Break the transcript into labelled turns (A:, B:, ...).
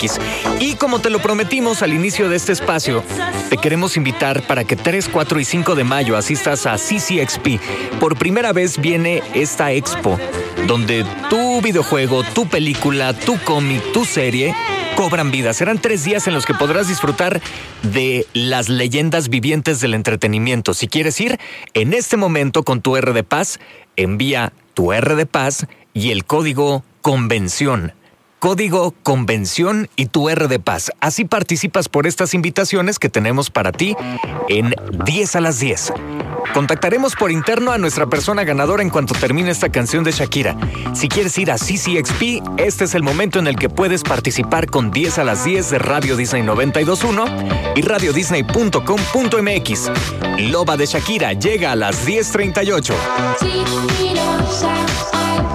A: Y como te lo prometimos al inicio de este espacio, te queremos invitar para que 3, 4 y 5 de mayo asistas a CCXP. Por primera vez viene esta expo, donde tu videojuego, tu película, tu cómic, tu serie cobran vida. Serán 3 días en los que podrás disfrutar de las leyendas vivientes del entretenimiento. Si quieres ir, en este momento con tu R de Paz, envía tu R de Paz y el código convención. Código convención y tu R de Paz. Así participas por estas invitaciones que tenemos para ti en 10 a las 10. Contactaremos por interno a nuestra persona ganadora en cuanto termine esta canción de Shakira. Si quieres ir a CCXP, este es el momento en el que puedes participar con 10 a las 10 de Radio Disney 92.1 y radiodisney.com.mx. Loba de Shakira llega a las 10:38.